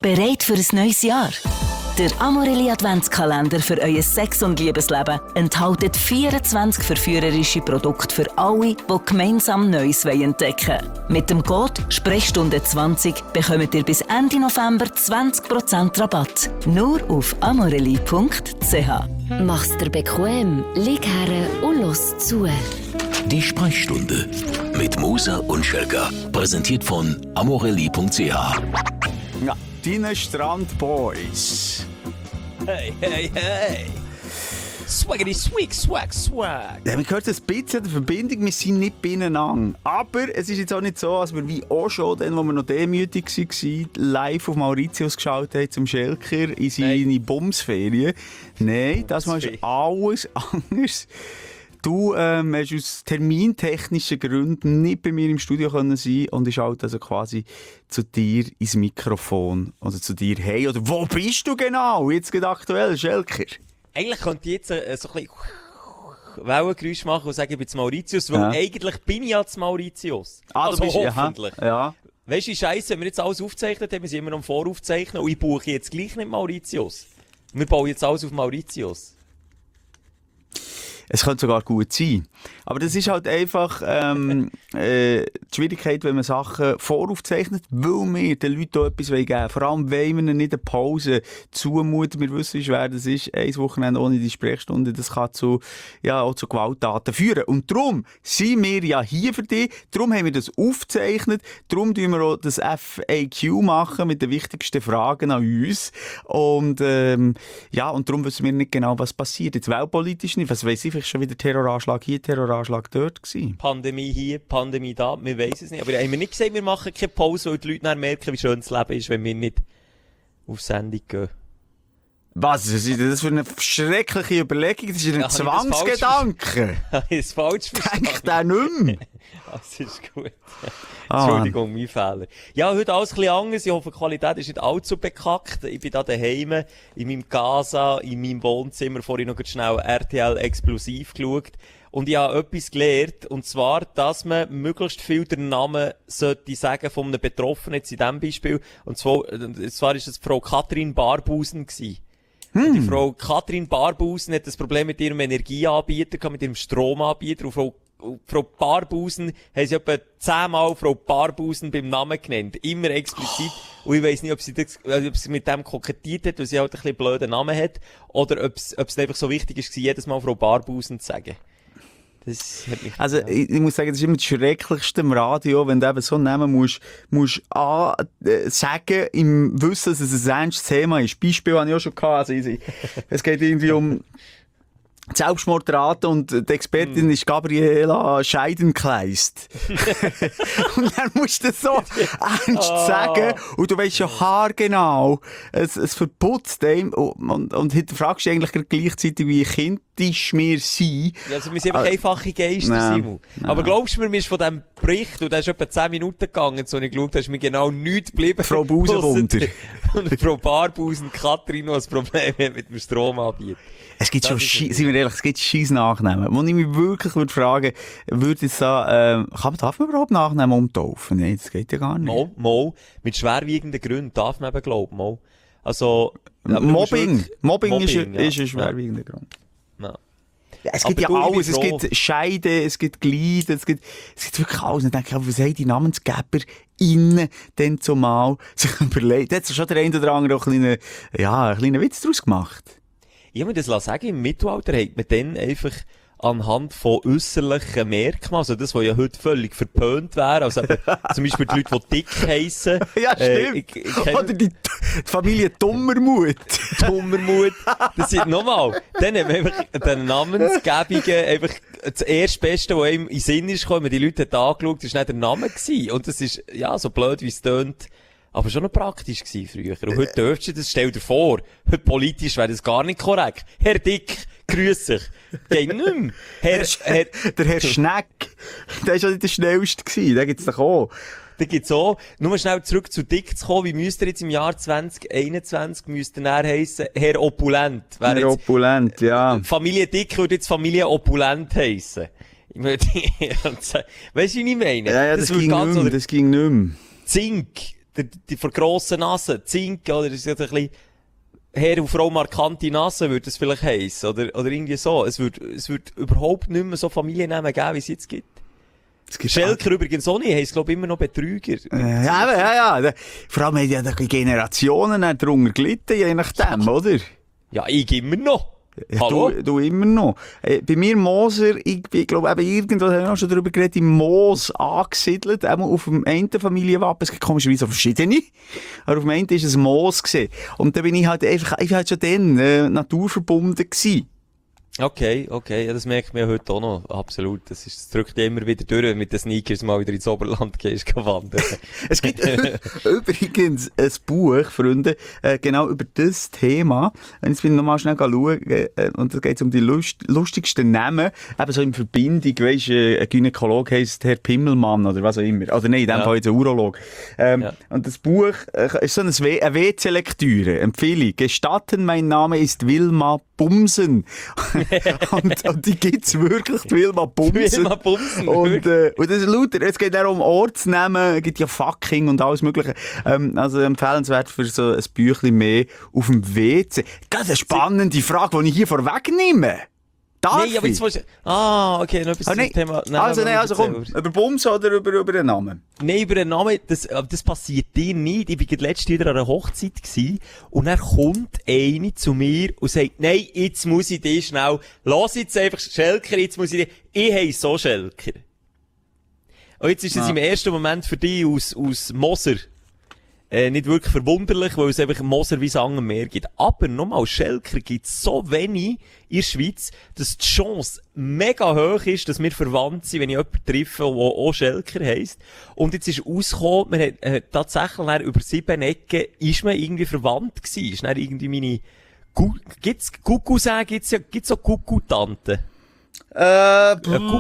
Bereit für ein neues Jahr? Der Amorelli Adventskalender für euer Sex- und Liebesleben enthält 24 verführerische Produkte für alle, die gemeinsam Neues entdecken wollen. Mit dem Code SPRECHSTUNDE20 bekommt ihr bis Ende November 20% Rabatt. Nur auf amorelli.ch. Mach's dir bequem, lieg her und los zu. Die Sprechstunde mit Musa und Schelka. Präsentiert von amorelli.ch. Ja, deine Strandboys. Hey, hey, hey. Swaggity, swig, swag, swag. Ja, man hört ein bisschen an der Verbindung, wir sind nicht beieinander. Aber es ist jetzt auch nicht so, als wir wie auch schon, dann, wo wir noch demütig waren, live auf Mauritius geschaut haben zum Schelker in seine Bumsferien. Nein, das war alles anders. Du hast aus termintechnischen Gründen nicht bei mir im Studio können sein und ich schalte also quasi zu dir ins Mikrofon oder zu dir hey oder wo bist du genau jetzt gerade aktuell, Schelker? Eigentlich könnte ich jetzt so ein bisschen Wellengeräusch machen und sagen, ich bin zu Mauritius, weil eigentlich bin ich ja zu Mauritius. Also du bist, hoffentlich. Ja. Weißt du, Scheiße, wenn wir jetzt alles aufzeichnet haben, wir sind immer noch am Voraufzeichnen und ich buche jetzt gleich nicht Mauritius. Wir bauen jetzt alles auf Mauritius. Es könnte sogar gut sein. Aber das ist halt einfach die Schwierigkeit, wenn man Sachen voraufzeichnet, weil wir den Leuten auch etwas geben wollen. Vor allem wollen wir ihnen nicht eine Pause zumuten. Wir wissen, wie schwer das ist. Ein Wochenende ohne die Sprechstunde, das kann auch zu Gewalttaten führen. Und darum sind wir ja hier für dich. Darum haben wir das aufgezeichnet. Darum machen wir auch das FAQ machen mit den wichtigsten Fragen an uns. Und und darum wissen wir nicht genau, was passiert. Jetzt weltpolitisch nicht. Was weiss ich, vielleicht schon wieder Terroranschlag hier, Terroranschlag dort gewesen. Pandemie hier, Pandemie da, wir weiss es nicht. Aber haben wir nicht gesagt, wir machen keine Pause, weil die Leute dann merken, wie schön das Leben ist, wenn wir nicht auf Sendung gehen. Was ist das für eine schreckliche Überlegung? Das ist ein Zwangsgedanke. Habe ich das falsch verstanden? Denk da nicht mehr. Das ist gut. Entschuldigung, mein Fehler. Ja, heute alles ein bisschen anders. Ich hoffe, die Qualität ist nicht allzu bekackt. Ich bin da daheim, in meinem Casa, in meinem Wohnzimmer, vorhin noch schnell RTL Explosiv geschaut. Und ich habe etwas gelernt, und zwar, dass man möglichst viel den Namen sollte sagen von einem Betroffenen, jetzt in diesem Beispiel. Und zwar ist es Frau Katrin Barbusen gewesen. Die Frau Katrin Barbusen hat das Problem mit ihrem Energieanbieter, mit ihrem Stromanbieter. Und Frau Barbusen haben sie etwa 10-mal Frau Barbusen beim Namen genannt. Immer explizit. Und ich weiss nicht, ob sie mit dem kokettiert hat, weil sie halt ein bisschen blöden Namen hat, oder ob es einfach so wichtig ist, jedes Mal Frau Barbusen zu sagen. Das hat mich ich muss sagen, das ist immer das Schrecklichste im Radio, wenn du eben so einen Namen musst sagen, im Wissen, dass es ein ernstes Thema ist. Beispiel habe ich auch schon gehabt. Also, es geht irgendwie um Selbstmordrate und die Expertin ist Gabriela Scheidenkleist. Und dann musst du das so ernst sagen und du weißt schon haargenau, es verputzt dem und hinterfragst du eigentlich gleichzeitig, wie kindisch wir sind. Ja, also wir sind einfach einfache Geister, Simon. Aber glaubst du mir ist von diesem Bericht, und der ist etwa 10 Minuten gegangen, so ich geschaut habe, ist mir genau nichts geblieben. Frau Busenwunder. Und Frau Barbusen, Katrin, noch ein Problem hat mit dem Stromanbieter. Es gibt schon, seien wir ehrlich, es gibt scheiß Nachnamen. Wo ich mich wirklich fragen würde, darf man überhaupt Nachnamen umtaufen? Nein, das geht ja gar nicht. Mal. Mit schwerwiegenden Gründen darf man eben glauben, mal. Also, Mobbing ist ja. ein schwerwiegender Grund. Ja. Ja, es gibt ja alles. Es gibt Scheide, es gibt Glied, es gibt wirklich alles. Und dann denke ich, was haben die Namensgeber innen denn zumal sich überlegt? Da hat sich schon der eine oder andere auch einen kleinen Witz daraus gemacht. Ich habe mir das sagen, im Mittelalter hat man dann einfach anhand von äusserlichen Merkmalen, also das, was ja heute völlig verpönt wäre, also eben, zum Beispiel die Leute, die dick heissen. Ja, stimmt. Oder die Familie Dummermut. Dummermut. Das sind nochmal. Dann haben wir einfach den Namensgebungen einfach das erste Beste, was einem in den Sinn ist gekommen, wenn die Leute angeschaut, das war nicht der Name gewesen. Und das ist, ja, so blöd wie es tönt, aber schon noch praktisch gewesen früher. Und heute dürftest du das, stell dir vor, heute politisch wäre das gar nicht korrekt. Herr Dick, grüß dich. Geht nicht mehr. Der Herr Schneck, der war ja nicht der schnellste gewesen, den gibt's doch auch. Da gibt's auch, nur schnell zurück zu Dick zu kommen, wie müsste er jetzt im Jahr 2021, müsste er heissen, Herr Opulent. Herr Opulent, ja. Familie Dick würde jetzt Familie Opulent heissen. Weißt du, wie ich meine? Ja, das ging nicht mehr. Zink, die vor grossen Nase, Zink, oder, das ist jetzt ein bisschen, Herr und Frau markante Nase, würde es vielleicht heissen, oder irgendwie so. Es wird überhaupt nicht mehr so Familiennamen geben, wie es jetzt gibt. Schelker übrigens auch nicht, heisst, glaube ich, immer noch Betrüger. Ja. Vor allem haben ja die Generationen darunter gelitten, je nachdem, oder? Ja, ich immer noch. Ja, Hallo? du immer noch. Bei mir Moser, ich glaube, eben irgendwo haben wir auch schon darüber geredet, im Moos angesiedelt, eben auf dem einen Familienwappen, es gibt komischerweise auch verschiedene, aber auf dem einen war es ein Moos gewesen. Und da bin ich halt einfach, ich war halt schon dann naturverbunden gewesen. Okay, ja, das merkt man ja heute auch noch, absolut. Das drückt ja immer wieder durch, wenn du mit den Sneakers mal wieder ins Oberland gehst, wandern. Es gibt übrigens ein Buch, Freunde, genau über das Thema. Jetzt bin ich nochmal schnell schauen, und da geht es um die lustigsten Namen, eben so in Verbindung, weisst, ein Gynäkologe heisst Herr Pimmelmann oder was auch immer. Oder nein, in dem Fall jetzt ein Urolog. Und das Buch ist so eine WC-Lektüre, Empfehlung. Gestatten, mein Name ist Wilma Bumsen. und die gibt's wirklich, die Wilma Bumsen. Wilma Bumsen. Und das ist lauter. Es geht auch um Ortsnamen, es gibt ja Fucking und alles Mögliche. Also empfehlenswert für so ein Büchlein mehr auf dem WC. Das ist eine spannende Frage, die ich hier vorwegnehme. Darf nee, aber jetzt willst du... okay, noch etwas zum Thema... Also komm, über Bumsen oder über den Namen? Nein, über den Namen, das passiert dir nicht. Ich war letztes wieder an einer Hochzeit gewesen, und dann kommt eine zu mir und sagt, nein, jetzt muss ich dich schnell... Lass jetzt einfach Schelker, jetzt muss ich dich... Ich heisse so Schelker. Und jetzt ist es im ersten Moment für dich aus Moser nicht wirklich verwunderlich, weil es einfach Moser wie Sang am Meer gibt. Aber nochmal, Schelker gibt es so wenig in der Schweiz, dass die Chance mega hoch ist, dass wir verwandt sind, wenn ich jemanden treffe, der auch Schelker heisst. Und jetzt ist ausgekommen, man hat tatsächlich über 7 Ecken ist man irgendwie verwandt gewesen. Ist dann irgendwie meine gibt's Kuckuck-Cousin, gibt's auch Kuckuck-Tante? Eine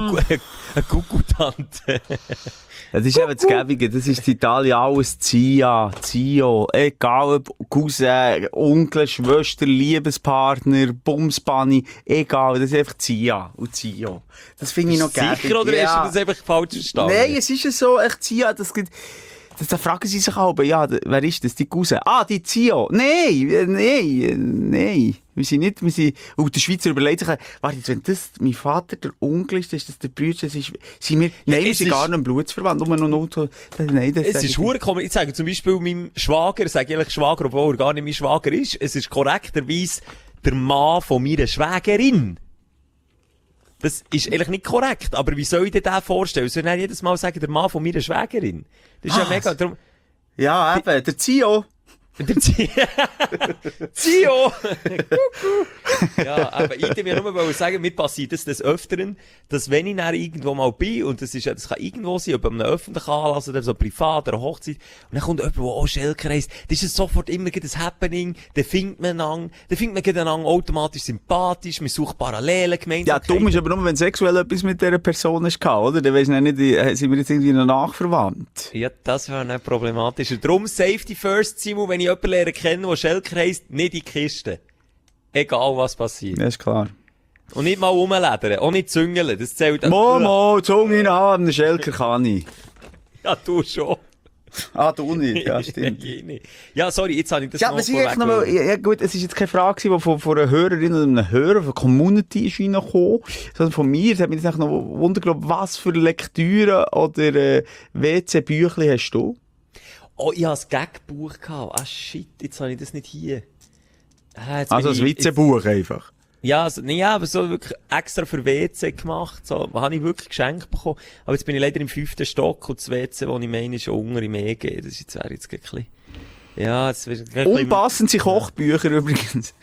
Kuckuck-Tante. Das ist eben das Gäbige, das ist in Italien alles Zio, egal ob Cousin, Onkel, Schwester, Liebespartner, Bumsbunny, egal, das ist einfach Zia und Zio. Das finde ich noch gäbig. Sicher, oder hast du das einfach falsch verstanden? Nein, es ist ja so, echt Zia, da fragen sie sich auch, ja, wer ist das? Die Cousin? Die Zio. Nein. Wir sind, und der Schweizer überlegt sich, warte, wenn das mein Vater, der Onkel ist das der Bruder, wir sind gar nicht blutsverwandt, nur noch Noto. Nein, das es ist verdammt. Ich sage zum Beispiel meinem Schwager, sage ich Schwager, obwohl er gar nicht mein Schwager ist, es ist korrekterweise der Mann von meiner Schwägerin. Das ist eigentlich nicht korrekt, aber wie soll ich dir das vorstellen? Soll ich dann jedes Mal sagen, der Mann von meiner Schwägerin? Das ist ja mega, darum... Ja, eben, der Zio. Der Zio! Ja, aber ich wollte mir nur sagen, mir passiert das des Öfteren, dass wenn ich dann irgendwo mal bin, und das kann irgendwo sein, ob an einem öffentlichen Anlass oder so privat oder Hochzeit, und dann kommt jemand, der auch Schelker heisst, das ist sofort immer ein Happening, dann findet man einander automatisch sympathisch, man sucht Parallelen, Gemeinsamkeiten. Ja, dumm ist aber nur, wenn sexuell etwas mit dieser Person ist, oder? Dann weiss ich nicht, sind wir jetzt irgendwie noch nachverwandt. Ja, das wäre nicht problematischer. Darum Safety First, Simon, wenn ich jemanden lernen kenne, der Schelker heisst, nicht in die Kiste. Egal, was passiert. Das ist klar. Und nicht mal rumledern, auch nicht züngeln, das zählt... Momo, Zunge haben, einen Schelker kann ich. Ja, du schon. Du nicht, ja, stimmt. Ja, sorry, jetzt habe ich das noch ja, gut, es ist jetzt keine Frage, die von einer Hörerin oder einem Hörer, von der Community ist reingekommen, sondern von mir. Es hat mich jetzt noch wundert, was für Lektüren oder WC-Büchlein hast du? Oh, ich hatte ein Gagbuch gehabt. Shit, jetzt habe ich das nicht hier. Also ein Witzebuch einfach? Ja, aber so wirklich extra für WC gemacht. So, habe ich wirklich geschenkt bekommen. Aber jetzt bin ich leider im 5. Stock und das WC, wo ich meine, ist unter im EG. Das wäre jetzt ein bisschen... Ja, es wird unpassende Kochbücher übrigens.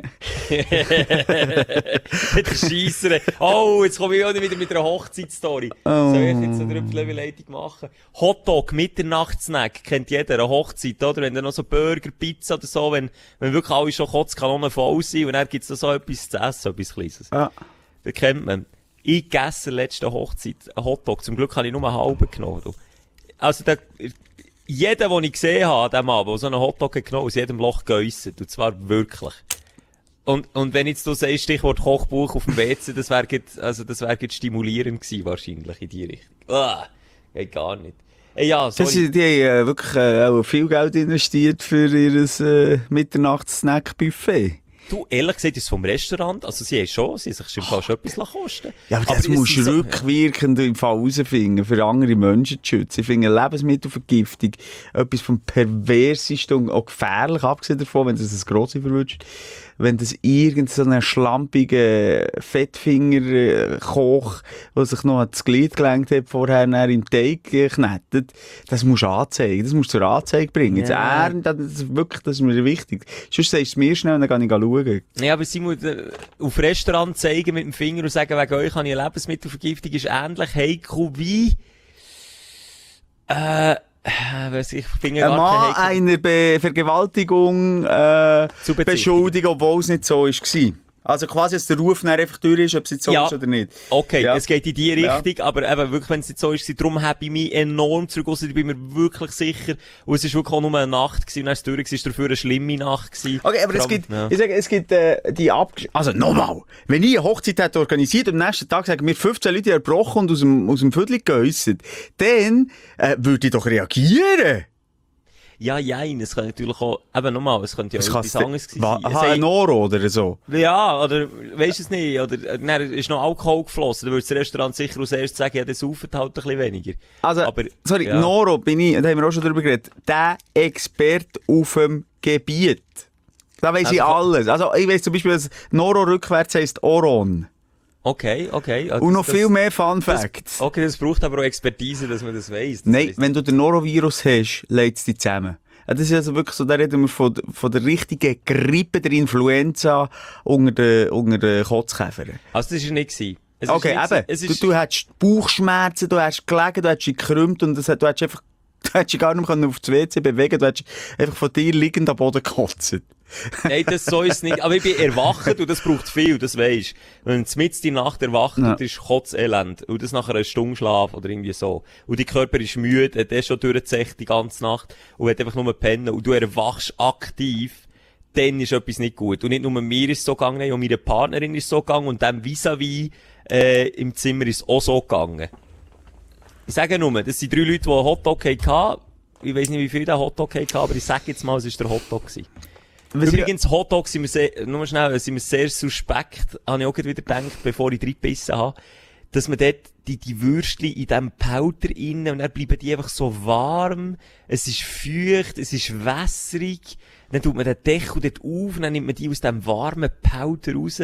Mit der Scheisser. Oh, jetzt komme ich auch wieder mit einer Hochzeitsstory. Soll ich jetzt eine Überleitung machen? Hotdog, Mitternachtssnack, kennt jeder, eine Hochzeit, oder? Wenn dann noch so Burger, Pizza oder so, wenn wirklich alle schon Kotzkanonen voll sind und dann gibt's da so etwas zu essen, etwas Kleines. Ja. Das kennt man. Ich gegessen letzte Hochzeit einen Hotdog. Zum Glück habe ich nur einen halben genommen. Also jeder, den ich gesehen habe, an diesem Abend, der so einen Hotdog genommen hat, aus jedem Loch geäusset. Und zwar wirklich. Und wenn jetzt du sagst, Stichwort Kochbuch auf dem WC, das wäre stimulierend gewesen, wahrscheinlich, in die Richtung. Geht gar nicht. Ja, sorry. Die haben wirklich auch viel Geld investiert für ihr Mitternachts-Snack-Buffet. Du, ehrlich gesagt, ist es vom Restaurant, also sie haben sich schon fast etwas kosten. Ja, aber das musst du rückwirkend im Fall herausfinden, für andere Menschen zu schützen. Ich finde, Lebensmittelvergiftung etwas vom perversesten und auch gefährlich, abgesehen davon, wenn es ein Grossi verwünscht. Wenn das irgend so ein schlampiger Fettfinger-Koch, der sich noch das Glied gelenkt hat, vorher im Teig geknetet, das musst du anzeigen. Das musst du zur Anzeige bringen. Ja. Das ist mir wichtig. Sonst sagst du es mir schnell und dann kann ich schauen. Ja, aber sie muss auf Restaurant zeigen mit dem Finger und sagen, wegen euch habe ich eine Lebensmittelvergiftung, ist ähnlich heikel wie, ich finde ein Mann einer Vergewaltigung beschuldigen, obwohl es nicht so war. Also quasi, dass der Ruf dann einfach durch ist, ob es jetzt so ist oder nicht. Okay, es geht in die Richtung, aber eben wirklich, wenn es nicht so ist, darum habe ich mich enorm zurückgelassen, ich bin mir wirklich sicher, und es war wirklich auch nur eine Nacht gewesen, und dann ist es durch, es war dafür eine schlimme Nacht gewesen. Okay, aber ich sage, es gibt die also nochmal, wenn ich eine Hochzeit hätte organisiert und am nächsten Tag sagen mir 15 Leute erbrochen und aus dem Viertel geäussert, dann würde ich doch reagieren. Ja, es kann natürlich auch, eben nochmal, es könnte ja auch etwas anderes sein. Ein Noro oder so? Ja, oder, weisst du es nicht, oder, dann ist noch Alkohol geflossen, dann würde das Restaurant sicher als erstes sagen, ja, das saufen halt ein bisschen weniger. Also, aber, Noro da haben wir auch schon drüber geredet, der Experte auf dem Gebiet. Da weiss ich alles. Also, ich weiss zum Beispiel, dass Noro rückwärts heisst Oron. Okay. Und noch viel mehr Fun Facts. Das braucht aber auch Expertise, dass man das weiss. Nein, wenn du den Norovirus hast, lädt es dich zusammen. Das ist also wirklich so, da reden wir von der richtigen Grippe, der Influenza unter den Kotzkäfern. Also das war nicht gewesen. Okay, eben. Du hattest Bauchschmerzen, du hast gelegen, du hast dich gekrümmt und du hättest dich gar nicht mehr auf das WC bewegen, du hättest einfach von dir liegend am Boden gekotzt. Nein, das so ist es nicht. Aber ich bin erwacht und das braucht viel, das weisst. Wenn du mitten in der Nacht erwacht und ist Kotzelend und das nach einer Stunde Schlaf oder irgendwie so. Und dein Körper ist müde, hat schon durchgezecht die ganze Nacht und hat einfach nur pennen und du erwachst aktiv, dann ist etwas nicht gut. Und nicht nur mir ist es so gegangen, auch meiner Partnerin ist es so gegangen und dem vis-à-vis im Zimmer ist es auch so gegangen. Ich sage nur, das sind 3 Leute, die einen Hotdog hatten. Ich weiss nicht, wie viel der Hotdog hatten, aber ich sage jetzt mal, es war der Hotdog gewesen. Übrigens, Hotdogs sind wir sehr suspekt, habe ich auch wieder gedacht, bevor ich reingebissen habe, dass man dort die Würstchen in diesem Powder rein, und dann bleiben die einfach so warm, es ist feucht, es ist wässrig, dann tut man den Deckel dort auf, und dann nimmt man die aus dem warmen Powder raus.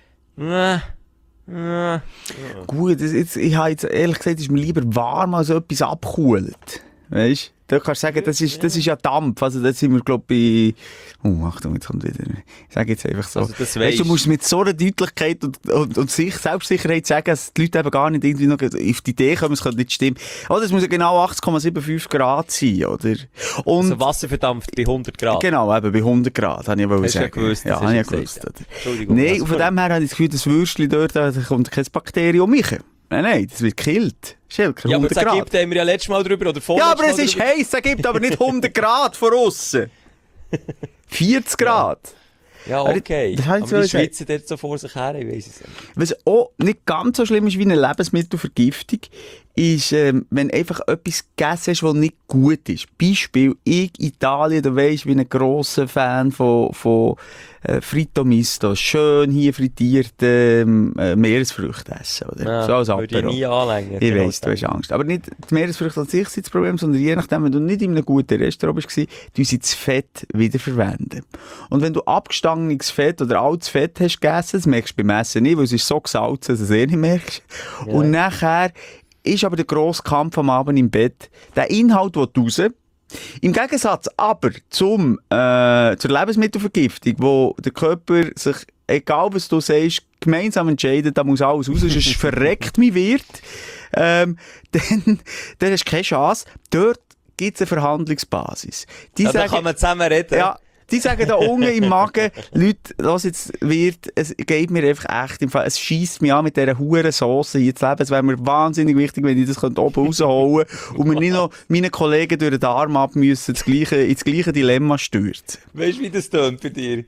Gut, ich habe jetzt ehrlich gesagt, ist mir lieber warm als etwas abkühlt. Weisst? Da kannst du sagen, das ist ja Dampf. Also, da sind wir, glaube ich, Achtung, jetzt kommt wieder. Ich sage jetzt einfach so. Also, das weißt, du musst mit so einer Deutlichkeit und Selbstsicherheit sagen, dass die Leute eben gar nicht irgendwie noch auf die Idee kommen, es könnte nicht stimmen. Oder es muss ja genau 80,75 Grad sein, oder? Und also Wasser verdampft bei 100 Grad. Genau, eben bei 100 Grad, habe ich aber sagen. Ja, habe ich gewusst. Entschuldigung. Nein, und von dem her habe ich das Gefühl, das Würstchen dort, da kommt kein Bakterium rein. Nein, das wird gekillt. Schelker, 100 ja, aber Grad. das gibt, haben wir ja letztes Mal drüber, oder vorletztes Ja, aber es ist heiß, es gibt aber nicht 100 Grad von aussen. 40 Grad. Ja, okay. Aber die schwitzen dort so vor sich her, ich weiss es nicht. Was auch nicht ganz so schlimm ist wie eine Lebensmittelvergiftung, ist, wenn einfach etwas gegessen hast, was nicht gut ist. Beispiel, Italien, da weisst, ich bin ein grosser Fan von Fritto Misto. Schön hier frittierte Meeresfrüchte essen, oder? Ja, so als würde ich nie anlängen. Ich weiss, du hast Angst. Aber nicht die Meeresfrüchte an sich sind das Problem, sondern je nachdem, wenn du nicht in einem guten Restaurant warst, du sie das Fett wiederverwenden. Und wenn du abgestangenes Fett oder altes Fett hast gegessen, das merkst du beim Essen nicht, weil es ist so gesalzen, dass du es nicht merkst. Ja. Und nachher ist aber der grosse Kampf am Abend im Bett. Der Inhalt will raus. Im Gegensatz aber zur Lebensmittelvergiftung, wo der Körper sich, egal was du sagst, gemeinsam entscheidet, da muss alles raus, sonst verreckt mein Wirt, dann hast du keine Chance. Dort gibt es eine Verhandlungsbasis. Da kann man zusammen reden. Ja, die sagen da unten im Magen, Leute, was jetzt wird, es geht mir einfach echt im Fall, es scheisst mich an mit dieser huren Sauce hier zu leben. Es wäre mir wahnsinnig wichtig, wenn ich das oben rausholen könnte und mir nicht noch meine Kollegen durch den Arm ab müssen, ins gleiche Dilemma stürzen. Weißt du, wie das tönt bei dir?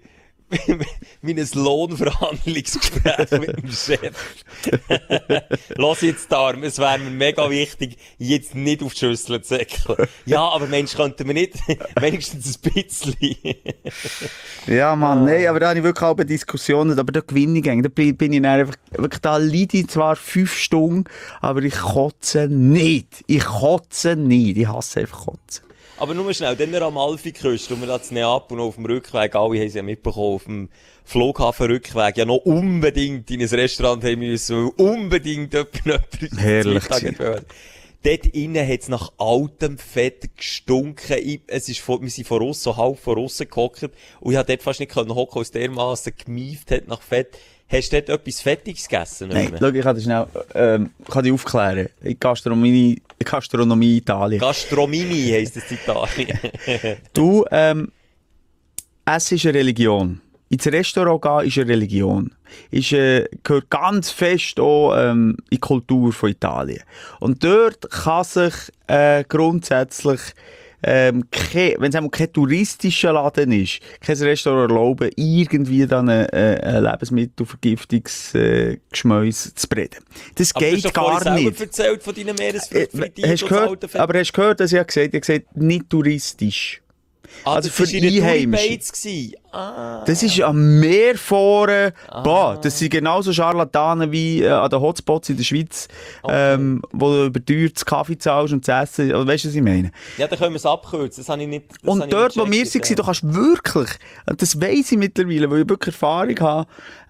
wie ein Lohnverhandlungsgespräch mit dem Chef. Lass jetzt da, es wäre mir mega wichtig, jetzt nicht auf die Schüssel zu säckeln. Ja, aber Mensch, könnten wir nicht wenigstens ein bisschen. Ja, Mann, nein, aber da habe ich wirklich auch Diskussionen, aber da gewinne ich gegen. Da bin ich dann einfach, wirklich, da leide ich zwar 5 Stunden, aber ich kotze nicht. Ich hasse einfach Kotzen. Aber nur schnell, dann am Amalfi-Küste, und wir das Neapel und auf dem Rückweg, alle haben es ja mitbekommen, auf dem Flughafenrückweg, ja noch unbedingt in ein Restaurant haben müssen, weil unbedingt jemand herrlich dort innen hat es nach altem Fett gestunken. Wir sind von aussen, so halb von aussen gehockt, und ich konnte dort fast nicht hocken, aus dermassen gemieft hat nach Fett. Hast du dort etwas Fettiges gegessen? Nein, schau, ich kann das schnell, kann dich aufklären. Gastronomie Italien. Gastromini heisst das in Italien. Du, Essen ist eine Religion. Ins Restaurant gehen ist eine Religion. Gehört ganz fest auch in die Kultur von Italien. Und dort kann sich grundsätzlich wenn es einmal kein touristischer Laden ist, kein Restaurant erlauben, irgendwie dann ein Lebensmittelvergiftungsgeschmäus zu breden. Das aber geht gar nicht. Aber du hast erzählt von deinen Meeresfrittierungen. Aber hast du gehört, dass ich gesagt habe? Ich habe gesagt, nicht touristisch. Also für Einheimische. Das ist am Meer vorne. Das sind genauso Scharlatane wie an den Hotspots in der Schweiz, wo du überteuertes Kaffee zahlst und zu essen. Weißt du, was ich meine? Ja, dann können wir es abkürzen. Das habe ich nicht. Und dort, wo wir waren, du kannst wirklich, das weiss ich mittlerweile, weil ich wirklich Erfahrung habe,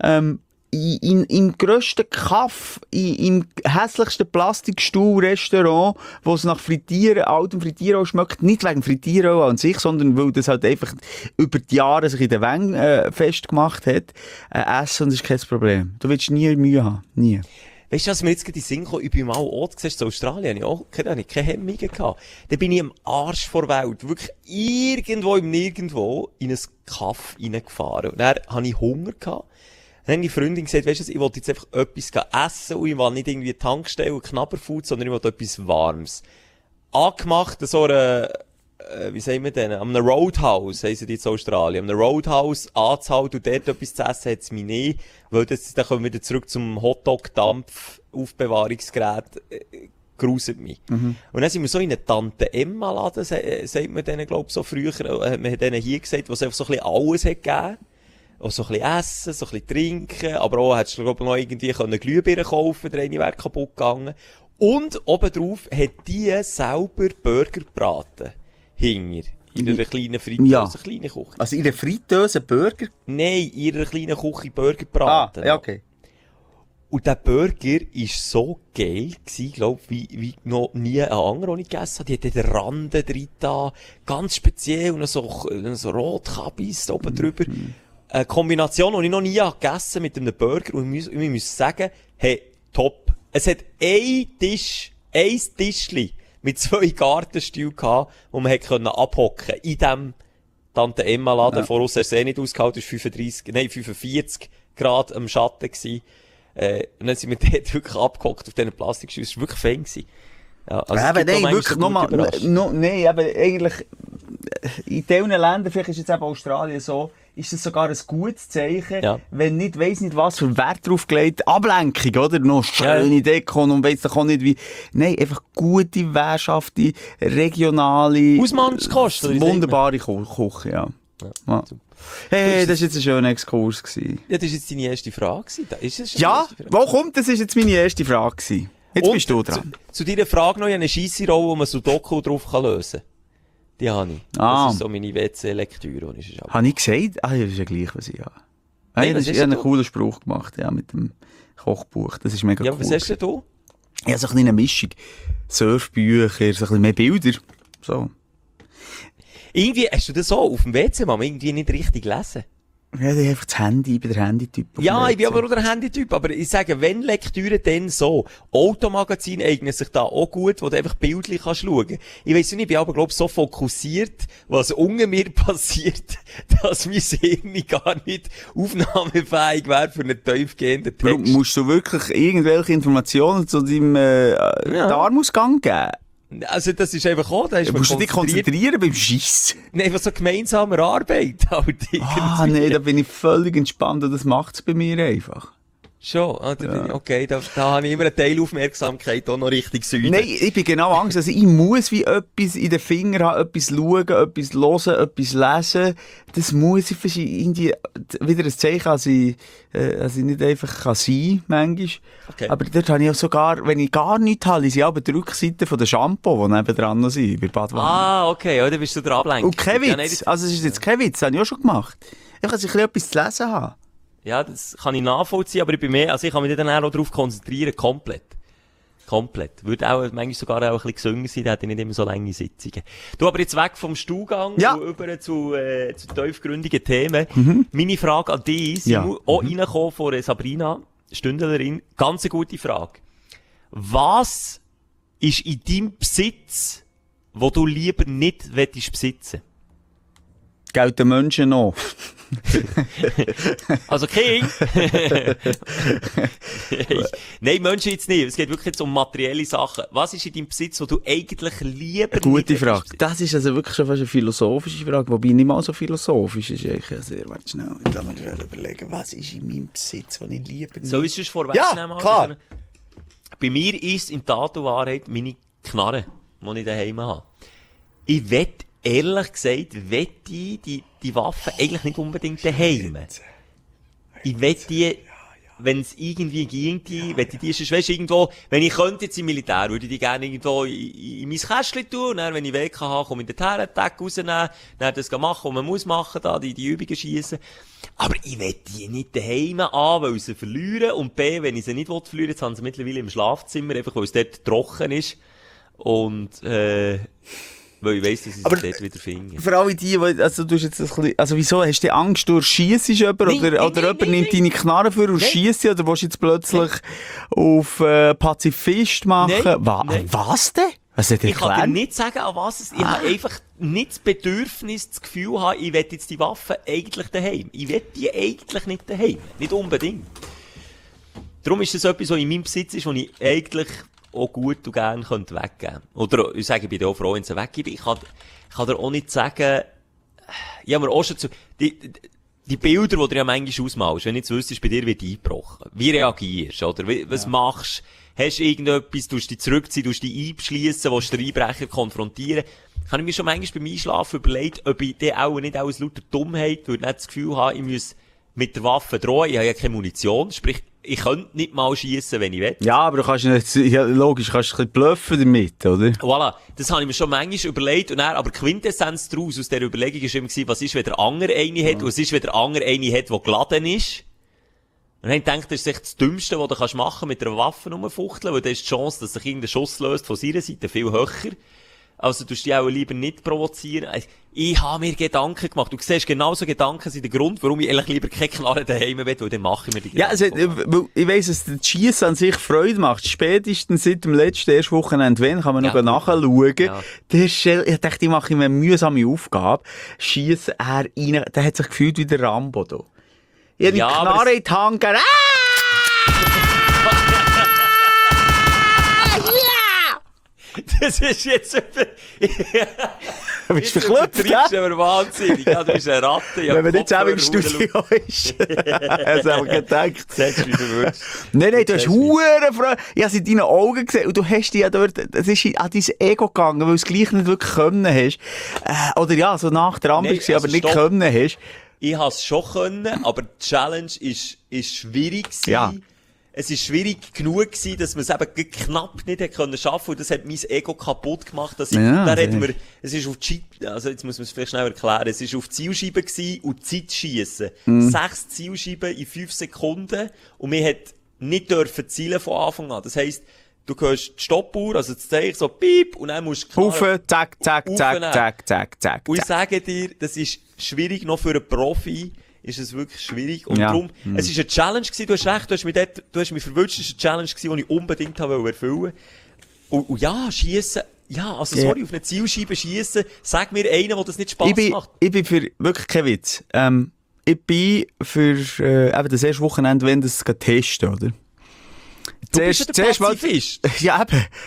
im grössten Kaff, im hässlichsten Plastikstuhl-Restaurant, wo es nach altem Frittieröl schmeckt, nicht wegen Frittieröl an sich, sondern weil das halt einfach über die Jahre sich in den Wängen festgemacht hat, essen, und das ist kein Problem. Du willst nie Mühe haben. Nie. Weißt du, was mir jetzt gerade in den Sinn kam? Ich bin mal Ort gesehen, in Australien, habe ich keine Hemmungen gehabt. Da bin ich am Arsch vor Welt, wirklich irgendwo im Nirgendwo in ein Kaff reingefahren. Und dann hatte ich Hunger gehabt. Dann hat die Freundin gesagt, weisst du, ich wollte jetzt einfach etwas essen und ich will nicht irgendwie Tankstelle und Knabberfood, sondern ich wollte etwas Warmes. Angemacht, so wie sagen wir denn, an einem Roadhouse, heissen die in Australien, an einem Roadhouse anzuhalten und dort etwas zu essen, hat es mich nicht, weil dann kommen wir wieder zurück zum Hotdog-Dampf-Aufbewahrungsgerät, gruselt mich. Und dann sind wir so in eine Tante-Emma-Laden, sagt man denen, glaube ich, so früher, man hat denen hier gesagt, wo es einfach so ein bisschen alles hat gegeben. Auch so ein bisschen essen, so ein bisschen trinken, aber auch hättest du, glaube ich, noch irgendwie Glühbirnen kaufen, der eine wäre kaputt gegangen. Und obendrauf hat die selber Burger gebraten. Hinger. In einer kleinen Fritteuse, kleine Küche. Also in einer Fritteuse Burger? Nein, in einer kleinen Küche Burger gebraten. Ja, okay. Und der Burger war so geil gewesen, glaub, wie noch nie ein anderer, den ich gegessen habe. Die hat den Rand drin da, ganz speziell, und so Rotkabis oben drüber. Eine Kombination, die ich noch nie gegessen habe mit einem Burger. Und ich muss sagen, hey, top. Es hat ein Tischli mit 2 Gartenstühlen gehabt, wo man abhocken konnte. In dem Tante-Emma-Laden. Ja. Voraus hast du nicht ausgehalten, es war 45 Grad am Schatten gewesen. Und dann sind wir dort wirklich abgehockt auf diesen Plastikstühlen. Es war wirklich fein gewesen. Ja, also nein, wirklich nochmal, nein, aber eigentlich, in diesen Ländern, vielleicht ist jetzt eben Australien so, ist das sogar ein gutes Zeichen, wenn nicht, weiss nicht was für Wert drauf gelegt, Ablenkung, oder? Noch schöne Dekon und weiss doch auch nicht wie, nein, einfach gute, wehrschafte, regionale, Hausmannskost, wunderbare Küche, ja. Hey, das war jetzt ein schöner Exkurs gewesen. Ja, das war jetzt deine erste Frage. Wo kommt, das war jetzt meine erste Frage gewesen. Jetzt bist du dran. Zu deiner Frage noch eine Scheisse-Rolle, wo man Sudoku drauf lösen kann. Die habe ich. Das ist so meine WC-Lektüre. Habe ich gesagt? Das ist ja gleich, was ich habe. Hey, das ist einen coolen Spruch gemacht, ja, mit dem Kochbuch. Das ist mega cool. Ja, was hast du? Ja, so eine Mischung. Surfbücher, so ein bisschen mehr Bilder. So. Irgendwie, hast du das so auf dem WC, man irgendwie nicht richtig lesen? Ja, ich einfach das Handy, ich bin der Handytyp. Ja, ich bin aber auch der Handytyp, aber ich sage, wenn Lektüre, dann so. Automagazin eignen sich da auch gut, wo du einfach bildlich kannst schauen. Ich weiss nicht, ich bin aber, glaub so fokussiert, was unter mir passiert, dass mein Hirn gar nicht aufnahmefähig wäre für einen tiefgehenden Text. Musst du wirklich irgendwelche Informationen zu deinem Darmausgang geben? Also das ist einfach auch, da ist man Musst du dich konzentrieren beim Schiessen? Nein, einfach so gemeinsamer Arbeit halt. Nee, da bin ich völlig entspannt und das macht es bei mir einfach. Schon, okay, da habe ich immer eine Teilaufmerksamkeit auch noch richtig Süden. Nein, ich bin genau Angst. Also ich muss wie etwas in den Fingern haben, etwas schauen, etwas hören, etwas lesen. Das muss ich irgendwie wieder ein Zeichen, als ich nicht einfach kann sein manchmal. Okay. Aber dort habe ich auch sogar, wenn ich gar nichts habe, sind aber die Rückseiten von der Shampoo, die nebendran noch sind, bei Badwanne. Okay, oder bist du der Ablenkung? Und kein Witz. Also es ist jetzt kein Witz, das habe ich auch schon gemacht. Ich kann sich etwas zu lesen haben. Ja, das kann ich nachvollziehen, aber ich bin mehr, also ich kann mich dann auch darauf konzentrieren, komplett. Würde auch, manchmal sogar auch ein bisschen gesungen sein, da hätte ich nicht immer so lange Sitzungen. Du, aber jetzt weg vom Stuhlgang und über zu tiefgründigen Themen. Meine Frage an dich, sie muss auch reinkommen von Sabrina, Stündlerin, ganz eine gute Frage. Was ist in deinem Besitz, wo du lieber nicht besitzen? Gelten Menschen noch. Also King? Nein, Menschen jetzt nicht. Es geht wirklich jetzt um materielle Sachen. Was ist in deinem Besitz, wo du eigentlich lieber Gute Frage. Das ist also wirklich schon fast eine philosophische Frage, wobei nicht mal so philosophisch ist. Warte schnell, da muss ich überlegen, was ist in meinem Besitz, den ich lieber nicht... So ist es vorwegnehmen? Ja, klar. Bei mir ist in Tat und Wahrheit meine Knarre, die ich daheim habe. Ich wette, ehrlich gesagt, die Waffen eigentlich nicht unbedingt daheim. Ich wette die, wenn es irgendwie ginge, wette die ist, weisst, irgendwo, wenn ich könnte jetzt im Militär, würde ich die gerne irgendwo in mein Kästchen tun, und dann, wenn ich Weg habe, komme ich den Terrentag rausnehmen, dann das machen, was man muss machen, da, die Übungen schiessen. Aber ich wette die nicht daheim an, weil sie verlieren, und B, wenn ich sie nicht verlieren, jetzt haben sie mittlerweile im Schlafzimmer, einfach weil es dort trocken ist, und, weil ich weiss, dass ich sie dort wieder finde. Vor allem die, also du hast jetzt ein bisschen, also wieso, hast du Angst, du schiessest jemanden, oder jemand nimmt deine Knarre für und schiesst, oder willst du jetzt plötzlich auf Pazifist machen? Nein. Was denn? Was hat ich kann dir nicht sagen, an was es, ich habe einfach nicht das Bedürfnis, das Gefühl haben, ich will jetzt die Waffen eigentlich daheim. Ich will die eigentlich nicht daheim. Nicht unbedingt. Darum ist das etwas, was in meinem Besitz ist, was ich eigentlich auch gut und gerne weggeben könnte. Oder ich sage, ich bin auch froh, wenn sie weggebe. Ich kann dir auch nicht sagen, ich habe mir auch schon die Bilder, die du ja manchmal ausmalst, wenn du jetzt wüsstest, bei dir wird eingebrochen. Wie reagierst du, oder? Was machst du? Hast du irgendetwas, tust du dich zurückziehen, tust du dich einschliessen, willst du den Einbrecher konfrontieren? Kann ich mir schon manchmal beim Einschlafen überlegen, ob ich den auch nicht aus lauter Dummheit, würde nicht das Gefühl haben, ich muss mit der Waffe drohen, ich habe ja keine Munition, sprich, ich könnte nicht mal schiessen, wenn ich will. Ja, aber du kannst nicht, logisch, kannst du ein bisschen bluffen damit, oder? Voilà. Das habe ich mir schon manchmal überlegt, und dann, aber Quintessenz daraus, aus dieser Überlegung war immer gewesen, was ist, wenn der andere eine hat, und was ist, wenn der andere eine hat, die geladen ist. Und dann denke ich, das ist echt das Dümmste, was du machen kannst, mit einer Waffe rumfuchteln, weil dann ist die Chance, dass sich irgendein Schuss löst von seiner Seite viel höher. Also, du musst die auch lieber nicht provozieren. Ich habe mir Gedanken gemacht. Du siehst, genauso Gedanken sind der Grund, warum ich eigentlich lieber keine Knarre daheim will, weil dann mache ich mir die Gedanken. Ja, also, ich weiss, dass das Schiessen an sich Freude macht. Spätestens seit dem ersten Wochenende, wenn, kann man noch nachschauen. Ja. Ich dachte, ich mache eine mühsame Aufgabe. Schiessen rein, der hat sich gefühlt wie der Rambo da. Ich habe die Knarre in die Hand gegeben. Das ist jetzt über... Bist du verklopft, ja? Das ist aber wahnsinnig. Ja, du bist eine Ratte. Wenn man nicht zusammen im Studio ist. Hast du aber gedacht. Das hättest du mich verwirrt. Nein, du hast hure Freude. Ich habe es in deinen Augen gesehen. Und du hast dich ja dort, es ist an dein Ego gegangen, weil du es gleich nicht wirklich können hast. Oder ja, so nach der Ampel gewesen, aber nicht können hast. Ich habe es schon können, aber die Challenge ist schwierig gewesen. Ja. Es ist schwierig genug gewesen, dass man es eben knapp nicht hätte schaffen, und das hat mein Ego kaputt gemacht, dass ich, es ist auf also jetzt muss man es vielleicht schnell erklären, es ist auf Zielscheibe gewesen und Zeitschiessen. 6 Zielscheiben in 5 Sekunden, und wir hat nicht dürfen zielen von Anfang an. Das heisst, du hörst die Stoppuhr, also das Zeichen so, piep, und dann musst du Hufen, zack, zack, zack, zack, zack, zack. Und ich sage dir, das ist schwierig, noch für einen Profi, ist es wirklich schwierig. Und darum, es ist eine Challenge gewesen, du hast recht, du hast mich verwünscht, es ist eine Challenge gewesen, die ich unbedingt erfüllen wollte. Und ja, schiessen, ja, also sorry, auf eine Zielscheibe schiessen, sag mir einen, der das nicht Spass macht. Ich bin für, wirklich kein Witz, ich bin für, eben das erste Wochenende, wenn das testen, oder? Du bist ja der Pazifist. Ja, eben.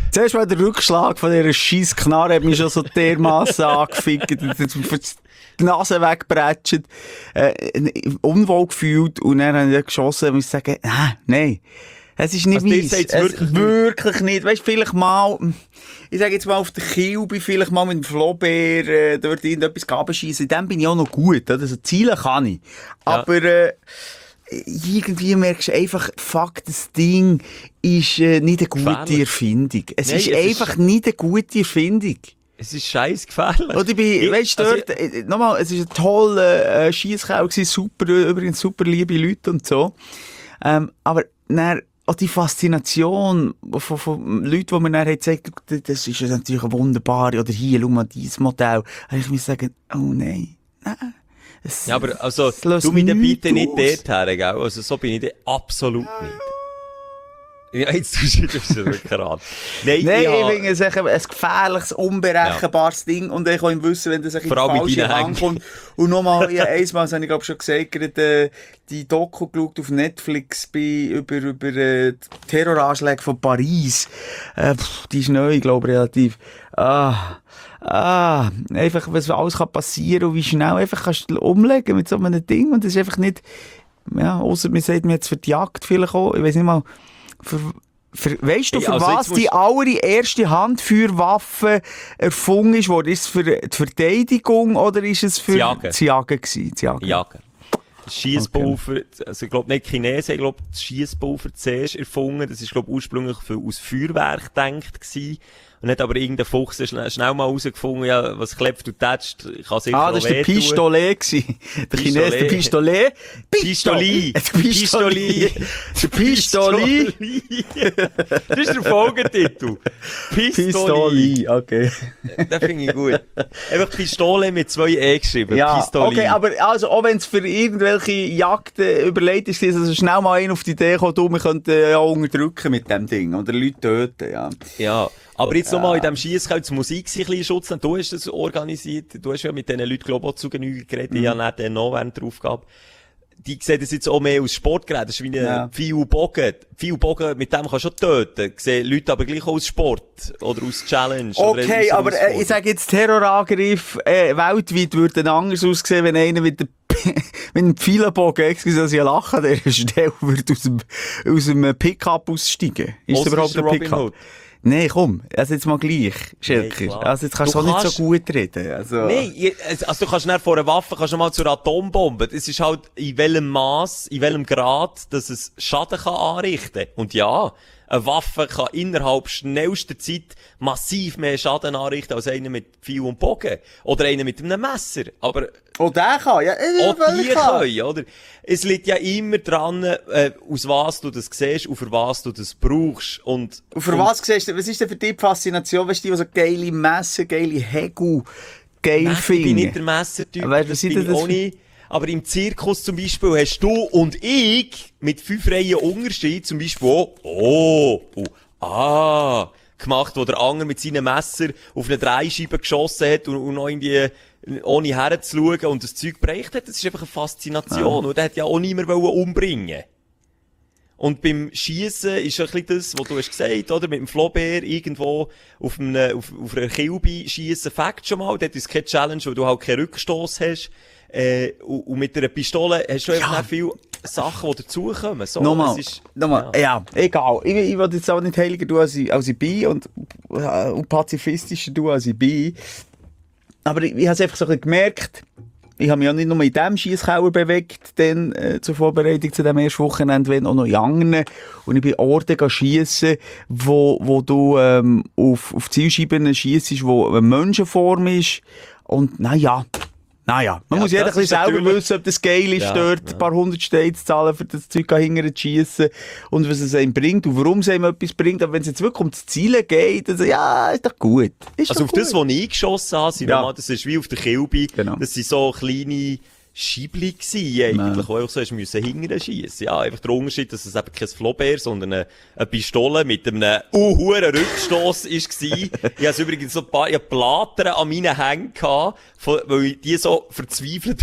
Zuerst mal der Rückschlag von dieser scheiß Knarre hat mich schon so dermassen angefickt, die Nase weggebretscht, unwohl gefühlt und dann habe ich geschossen und muss sagen, nein. Es ist nicht meins. Wirklich nicht. Weißt, vielleicht mal, ich sage jetzt mal auf der Kilby, vielleicht mal mit dem Flohbär, dort irgendetwas Gabenschiessen. In dem bin ich auch noch gut. Also Ziele kann ich. Ja. Aber, irgendwie merkst du einfach, fuck, das Ding ist nicht eine gute Erfindung. Es ist einfach nicht eine gute Erfindung. Es ist scheiß gefährlich. Oder weißt du, dort, nochmal, es war ein toller Schiesskerl, super, übrigens super liebe Leute und so. Aber dann, auch die Faszination von Leuten, die mir dann gezeigt haben, das ist natürlich ein wunderbar, oder hier, schau mal, dieses Modell. Und ich muss sagen, oh nein. Ja, aber also, du mich dann bitte nicht dort her, gell? Also, so bin ich dann absolut nicht. Ja, jetzt tust du wirklich ran. Nein, ich finde es ein gefährliches, unberechenbares Ding. Und ich kann ihm wissen, wenn das ein falsche Hand kommt. Und nochmal, einmal, das habe ich glaube schon gesagt, die Doku geschaut auf Netflix über die Terroranschläge von Paris. Die ist neu, glaube ich, relativ. Einfach, was alles kann passieren und wie schnell einfach kannst du umlegen mit so einem Ding. Und das ist einfach nicht, ausser man sagt mir jetzt für die Jagd vielleicht auch, ich weiss nicht mal, weißt du, für was die allererste Handfeuerwaffe erfunden ist worden? Ist es für die Verteidigung oder ist es für das Jagen gewesen? Jagen. Das Schiesspulver, also ich glaube nicht Chinesen, ich glaube das Schiesspulver zuerst erfunden. Das ist glaube ursprünglich aus Feuerwerk gedacht gewesen. Und hat aber irgendein Fuchs schnell mal herausgefunden, ja, was klebt und tätscht, kann sicher das war der Pistolet gewesen. Der Chines, der Pistolet. Pistoli. Der Pistoli. Der Pistoli. Das ist der Folgetitel. Pistoli. Okay. Das finde ich gut. Einfach Pistole mit 2 E geschrieben. Ja, Pistoli. Okay, aber also, auch wenn es für irgendwelche Jagden überlegt ist, also schnell mal einen auf die Idee kommt, wir könnten ja unterdrücken mit dem Ding oder Leute töten, ja. Ja. Aber jetzt nochmal in diesem Schiesskalt, die Musik sich ein bisschen schützen. Du hast das organisiert. Du hast ja mit diesen Leuten, glaube ich, auch zu Genüge geredet. Ich habe nicht noch während der Aufgabe. Die sehen das jetzt auch mehr als Sportgerät. Das ist wie ein Pfeilbogen. Pfeilbogen, mit dem kannst du schon töten. Sehen Leute aber gleich auch als Sport. Oder als Challenge. Okay, aber ich sage jetzt, Terrorangriff weltweit würde anders aussehen, wenn einer mit einem Pfeilenbogen, excuse, dass ich lache an dieser Stelle, würde aus dem Pickup aussteigen. Ist das überhaupt ein Pickup? Nein, komm, also jetzt mal gleich, Schilker. Nee, also jetzt kannst du auch nicht so gut reden. Also. Nein, also du kannst nicht vor einer Waffe, kannst du mal zur Atombombe. Es ist halt in welchem Maß, in welchem Grad, dass es Schaden kann anrichten. Und ja, eine Waffe kann innerhalb schnellster Zeit massiv mehr Schaden anrichten als einer mit Pfeil und Bogen. Oder einer mit einem Messer. Aber auch der kann, ja. Auch die können, oder? Es liegt ja immer dran, aus was du das siehst und für was du das brauchst. Und für was siehst du, was ist denn für dich die Faszination? Weißt du, die so geile Messer, geile Hegel, geil finden? Ich bin nicht der Messertyp. Das bin ich auch nicht. Aber im Zirkus zum Beispiel hast du und ich mit 5 Reihen Unterschied zum Beispiel auch, gemacht, wo der Anger mit seinem Messer auf eine Dreischeibe geschossen hat und noch irgendwie ohne herzuschauen und das Zeug bereicht hat. Das ist einfach eine Faszination. Und der hat ja auch niemand umbringen. Und beim Schiessen ist ja ein bisschen das, was du hast gesagt, oder? Mit dem Flohbär irgendwo auf einer Kilby schiessen, fängt schon mal. Dort ist keine Challenge, weil du halt keinen Rückstoss hast. Und mit einer Pistole hast du einfach viele Sachen, die dazukommen. So, nochmal, ja, egal. Ich will jetzt auch nicht heiliger tun, als ich bin und pazifistischer tun, als ich bin. Aber ich habe es einfach so ein bisschen gemerkt, ich habe mich ja nicht nur in diesem Schiesskauer bewegt, dann, zur Vorbereitung zu diesem ersten Wochenende, wenn auch noch in anderen. Und ich bin Orte schiessen, wo du auf Zielscheiben schiessest, wo eine Menschenform ist. Und naja, man muss jeder ein bisschen selber wissen, ob das geil ist, dort ein paar 100 Steine zu zahlen, für das Zeug hinterher zu schiessen und was es einem bringt und warum es einem etwas bringt. Aber wenn es jetzt wirklich um das Zielen geht, dann ist doch gut. Also auf das, was ich geschossen habe, das ist wie auf der Kilby, das sind so kleine Scheibli gewesen, eigentlich, wo ich so hast müssen hinterher schiessen. Ja, einfach der Unterschied, dass es eben kein Flohbär, sondern eine Pistole mit einem hohen Rückstoss war. Ich hatte übrigens so ein paar Platten an meinen Händen gehabt, weil ich die so verzweifelt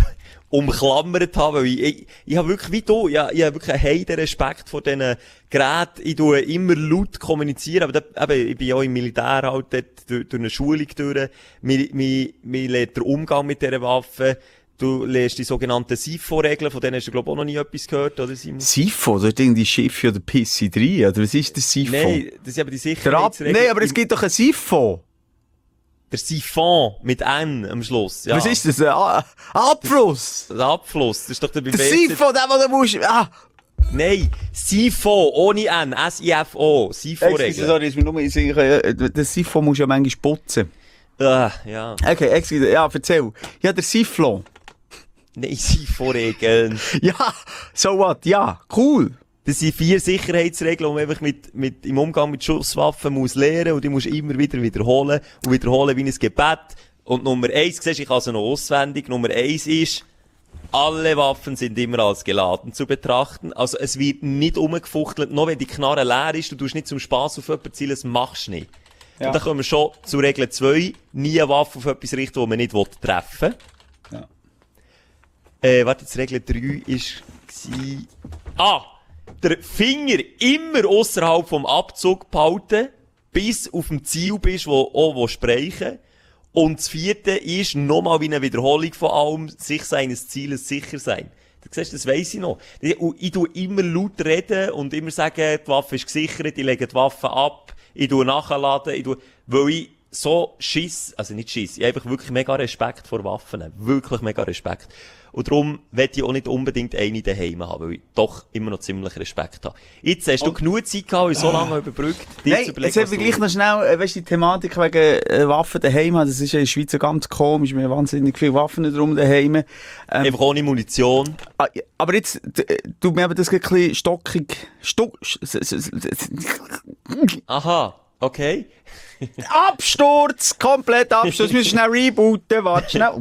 umklammert habe, weil ich habe wirklich, wie du, ich habe wirklich einen heiden Respekt vor diesen Geräten. Ich tue immer laut kommunizieren, aber ich bin ja auch im Militär halt dort, durch eine Schulung durch. Mir lernt der Umgang mit dieser Waffe. Du lernst die sogenannten SIFO-Regeln, von denen hast du, glaube ich, auch noch nie etwas gehört, oder Simon? SIFO? Das ist irgendwie Schiffe oder Pisse 3, oder was ist das SIFO? Nein, das ist aber die Sicherheitsregeln. Nein, aber es gibt doch ein SIFO. Der Siphon mit N am Schluss, ja. Was ist das? Ein Abfluss? Der Abfluss, das ist doch der Der SIFO, der, wo du musst... Nein, SIFO, ohne N, S-I-F-O, SIFO-Regeln. Sorry, ist mir nur das SIFO musst du ja manchmal putzen. Ja. Okay, excuse, ja, erzähl. Ja, der Siphon. Nein, SIFO-Regeln. Ja, so what, ja, cool. Das sind 4 Sicherheitsregeln, die man einfach im Umgang mit Schusswaffen muss lernen, und die musst du immer wieder wiederholen und wiederholen wie ein Gebet. Und Nummer 1, siehst du, ich kann sie noch auswendig. Nummer 1 ist, alle Waffen sind immer als geladen zu betrachten. Also es wird nicht umgefuchtelt, noch wenn die Knarre leer ist, du tust nicht zum Spass auf jemanden zielen, das machst du nicht. Ja. Und dann kommen wir schon zu Regel 2, nie eine Waffe auf etwas richten, das man nicht treffen will. Ja. Warte, jetzt Regel 3 war... Der Finger immer ausserhalb vom Abzug behalten, bis auf dem Ziel bist, wo sprechen. Und das 4. ist nochmal wie eine Wiederholung von allem, sich seines Zieles sicher sein. Du siehst, das weiss ich noch. Ich tue immer laut reden und immer sagen, die Waffe ist gesichert, ich lege die Waffe ab, ich tue nachladen, weil ich so ich habe einfach wirklich mega Respekt vor Waffen. Wirklich mega Respekt. Und darum will ich auch nicht unbedingt eine daheim haben, weil ich doch immer noch ziemlich Respekt habe. Jetzt hast du genug Zeit gehabt und so lange überbrückt, dir zu überlegen, jetzt gleich noch schnell, weißt du, die Thematik wegen Waffen daheim, das ist ja in der Schweiz ganz komisch, wir haben wahnsinnig viele Waffen drum daheim. Einfach ohne Munition. Aber jetzt, du mir das ein bisschen stockig, Aha, okay. Absturz, komplett Absturz, wir müssen schnell rebooten, warte schnell.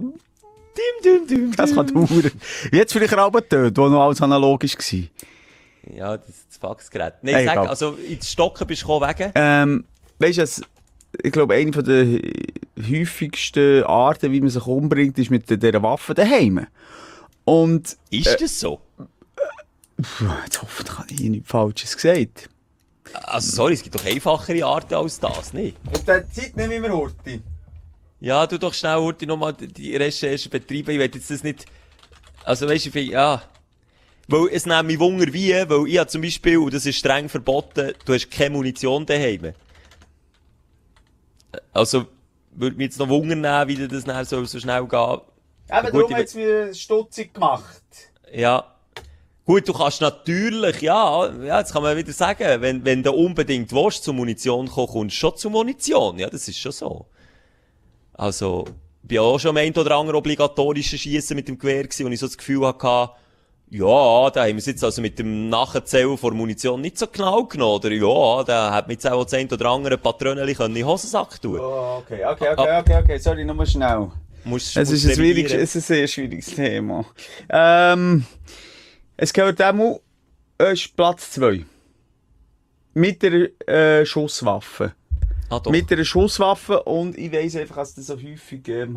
Das kann dauern. Jetzt vielleicht auch dort, wo noch alles analog war. Ja, das ist das Faxgerät. Nein, sag, also ins Stocken bist du wegen? Weißt du, ich glaube, eine der häufigsten Arten, wie man sich umbringt, ist mit dieser Waffe daheim. Und, ist das so? Jetzt hoffentlich habe ich nichts Falsches gesagt. Also sorry, es gibt doch einfachere Arten als das, nicht? Und dann Zeit nehmen wir Horti. Ja, du doch schnell, Horti, nochmal die Recherche betreiben. Ich will jetzt das nicht... Also weisst du, ja... Weil es nimmt mich Wunder wie, weil ich zum Beispiel, und das ist streng verboten, du hast keine Munition daheim. Also, würde mich jetzt noch Wunder nehmen, wie das nachher so schnell geht. Eben, darum hat es mir stutzig gemacht. Ja. Gut, du kannst natürlich, ja, jetzt kann man wieder sagen, wenn du unbedingt willst, zur Munition kommen, kommst du schon zur Munition. Ja, das ist schon so. Also, ich bin auch schon am einen oder anderen obligatorischen Schiessen mit dem Gewehr gewesen, wo ich so das Gefühl hatte, ja, da haben wir es jetzt also mit dem Nachzählen von Munition nicht so genau genommen, oder ja, da hat mir jetzt auch das ein oder andere Patroneli in den Hosensack tun. Oh, okay, sorry, nochmal schnell. Es ist ein sehr schwieriges Thema. Es gehört auch Platz 2. Mit der Schusswaffe. Mit der Schusswaffe, und ich weiss einfach, dass das so häufig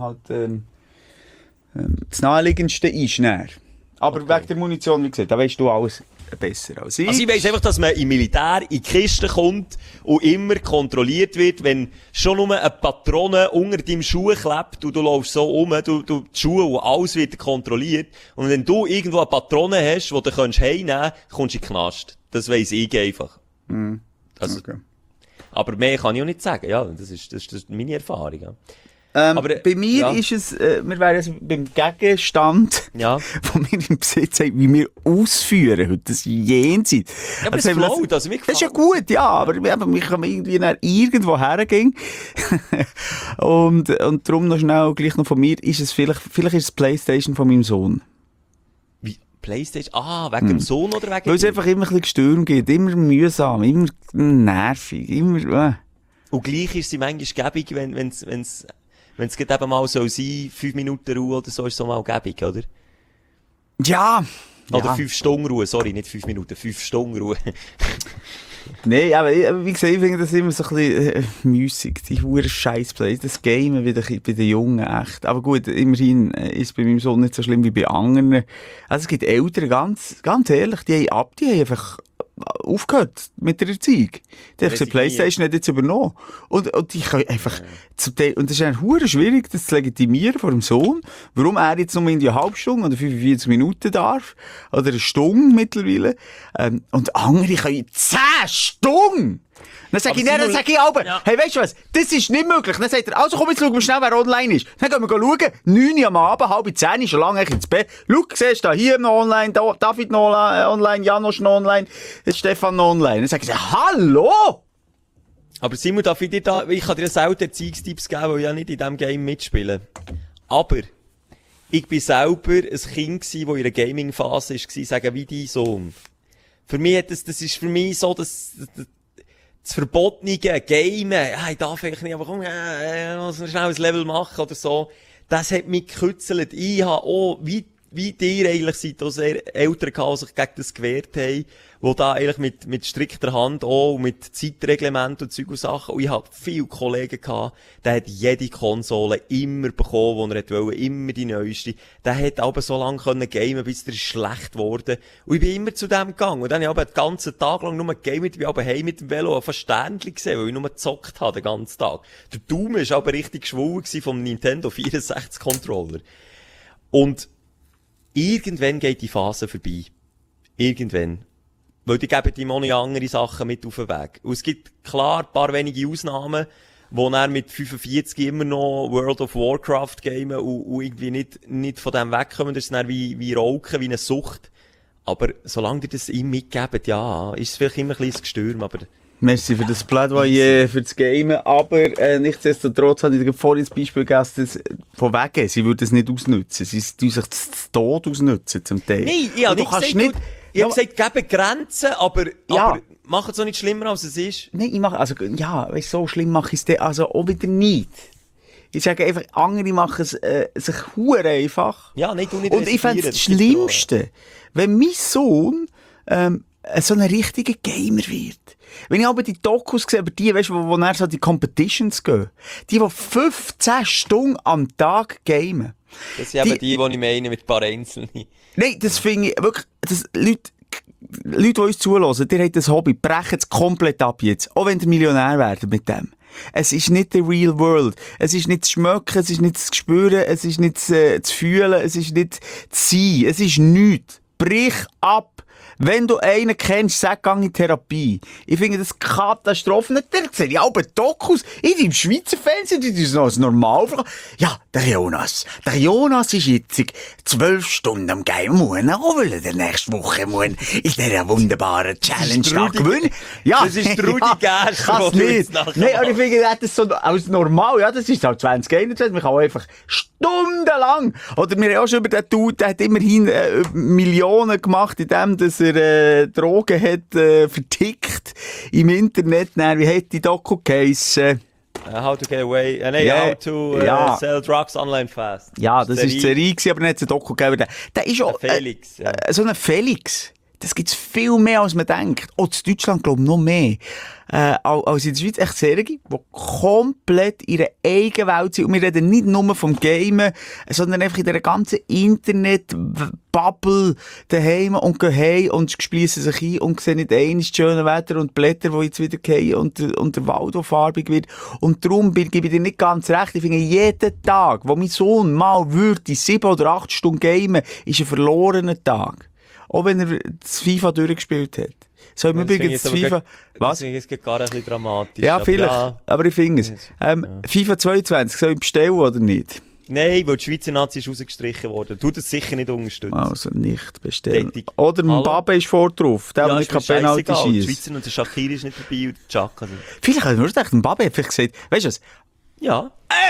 das naheliegendste ist. Aber okay. Wegen der Munition, wie gesagt, da weisst du alles besser als ich. Also ich weiss einfach, dass man im Militär in die Kiste kommt und immer kontrolliert wird, wenn schon nur eine Patrone unter deinem Schuh klebt und du läufst so die Schuhe und alles wird kontrolliert. Und wenn du irgendwo eine Patrone hast, die du heimnehmen kannst, kommst du in den Knast. Das weiss ich einfach. Also, okay. Aber mehr kann ich auch nicht sagen. Ja, das ist meine Erfahrung. Ja. Aber bei mir ist es, wir wären jetzt beim Gegenstand, von mir im Besitz haben, wie wir ausführen heute, das Jenseits. Ja, aber das float, also mir gefällt. Das ist ja gut, ja, aber wir können irgendwie irgendwo hergehen. und darum noch schnell, gleich noch von mir, ist es vielleicht ist es Playstation von meinem Sohn. Wie? Playstation? Wegen dem Sohn oder wegen... Weil es einfach immer ein bisschen Gestürm gibt, immer mühsam, immer nervig, immer... Und gleich ist sie manchmal gäbig, wenn es eben mal so sein, 5 Minuten Ruhe oder so, ist so mal gäbig, oder? Ja. Oder 5 Stunden Ruhe, sorry, nicht 5 Minuten, 5 Stunden Ruhe. Nein, aber wie gesagt, ich finde das immer so ein bisschen müßig, die hure Scheißplay. Das Game wieder bei den Jungen echt. Aber gut, immerhin ist es bei meinem Sohn nicht so schlimm wie bei anderen. Also es gibt Eltern, ganz ehrlich, die haben einfach aufgehört mit der Erziehung. Die haben PlayStation hat jetzt übernommen. Und die können einfach zum Teil, und das ist eigentlich hure schwierig, das zu legitimieren vor dem Sohn, warum er jetzt nur in die halbe Stunde oder 45 Minuten darf, oder eine Stunde mittlerweile, und andere können 10 Stunden! Dann sage ich aber, hey, weißt du was, das ist nicht möglich. Dann sagt er, also komm, jetzt schauen wir schnell, wer online ist. Dann gehen wir schauen, 9 Uhr am Abend, 9:30, schon lange ins Bett. Schau, siehst du, hier noch online, da, David noch online, Janosch noch online, Stefan noch online. Dann sage ich, hallo! Aber Simon, ich kann dir selten Erziehungstipps geben, weil ich ja nicht in diesem Game mitspiele. Aber ich bin selber ein Kind gsi, das in einer Gaming-Phase war, sagen wie dein Sohn. Für mich das ist für mich so, das verbotene Gamen, ich darf eigentlich nicht, aber komm, muss schnell ein Level machen oder so, das hat mich gekützelt. Ich habe auch, wie dir eigentlich seid, auch sehr Eltern gehabt, die sich gegen das gewehrt haben, die da eigentlich mit strikter Hand auch, und mit Zeitreglement und Zeug und Sachen, und ich habe viele Kollegen gehabt, der hat jede Konsole immer bekommen, die er wollte, immer die neueste. Der hat aber so lange können gamen, bis der ist schlecht wurde. Und ich bin immer zu dem gegangen. Und dann habe ich aber den ganzen Tag lang nur gegamet, ich bin aber heim mit dem Velo, fast ständig gesehen, weil ich nur gezockt habe den ganzen Tag. Der Daumen war aber richtig geschwollen vom Nintendo 64 Controller. Und irgendwann geht die Phase vorbei. Irgendwann. Weil die geben ihm auch noch andere Sachen mit auf den Weg. Und es gibt klar ein paar wenige Ausnahmen, wo er mit 45 immer noch World of Warcraft gamen und irgendwie nicht von dem wegkommen. Das ist dann wie Rauchen, wie eine Sucht. Aber solange die das ihm mitgeben, ja, ist es vielleicht immer ein kleines Gestürm, aber... Merci für das Plädoyer, für das Gamen, aber nichtsdestotrotz habe ich dir vorhin das Beispiel gegeben, von wegen, sie würden es nicht ausnutzen. Sie tun sich das Tod ausnutzen zum Teil. Nein, ich habe gesagt, geben Grenzen, aber machen es auch nicht schlimmer, als es ist. Nein, weißt, so schlimm mache ich es also auch wieder nicht. Ich sage einfach, andere machen es sich hure einfach. Ja, nicht, du nicht. Und ich fände es das Schlimmste, wenn mein Sohn so ein richtiger Gamer wird. Wenn ich aber die Dokus sehe, über die, weißt du, wo er so die Competitions gehen, die 15 Stunden am Tag gamen. Das sind eben die ich meine, mit ein paar Einzelnen. Nein, das finde ich wirklich, Leute, die uns zuhören, die haben das Hobby, brechen es komplett ab jetzt. Auch wenn ihr Millionär werdet mit dem. Es ist nicht the real world. Es ist nicht zu schmecken, es ist nicht zu spüren, es ist nicht zu fühlen, es ist nicht zu sein. Es ist nichts. Brich ab. Wenn du einen kennst, sag, geh in Therapie. Ich finde das Katastrophen. Der sehe ich auch bei Dokus. Im Schweizer Fernsehen, das ist noch normal. Ja, der Jonas ist jetzt 12 Stunden am Game. Weil er nächste Woche in dieser wunderbaren Challenge da gewinnen. Ja, das ist Rudi Gerster, kann nicht. Nein, aber ich finde, das ist so als normal. Ja, das ist halt 2021. Man kann einfach stundenlang. Oder wir haben auch schon über den Dude, der hat immerhin Millionen gemacht, indem dass er Drogen hat vertickt im Internet. Wie hat die Doku geheissen? How to get away, how to sell drugs online fast. Ja, das war die Serie, aber nicht eine Doku gegeben. Der ist auch Felix. So ein Felix. Das gibt's viel mehr, als man denkt. Auch in Deutschland, glaube ich, noch mehr. Als in der Schweiz echt Serien, die komplett in ihrer eigenen Welt sind. Und wir reden nicht nur vom Gamen, sondern einfach in dieser ganzen Internet-Bubble daheim und gehen heim und schliessen sich ein und sehen nicht einmal das schöne Wetter und die Blätter, die jetzt wieder fallen und der Wald, der farbig wird. Und darum gebe ich dir nicht ganz recht. Ich finde, jeden Tag, wo mein Sohn mal würde 7 oder 8 Stunden gamen, ist ein verlorener Tag. Auch wenn er das FIFA durchgespielt hat. So im Übrigen das FIFA... Was? Das ist gar ein bisschen dramatisch. Ja, vielleicht. Aber ich finde es. FIFA 22, soll ich bestellen oder nicht? Nein, weil die Schweizer Nazi ist rausgestrichen worden. Du das sicher nicht unterstützen. Also nicht bestellen. Oder Mbappe ist vor drauf. Der nicht kein Penalty schießt. Die Schweizer und der Shaqiri ist nicht dabei und der Chaka. Vielleicht habe ich nur gedacht, Mbappe hat vielleicht gesagt, weißt du was? Ja.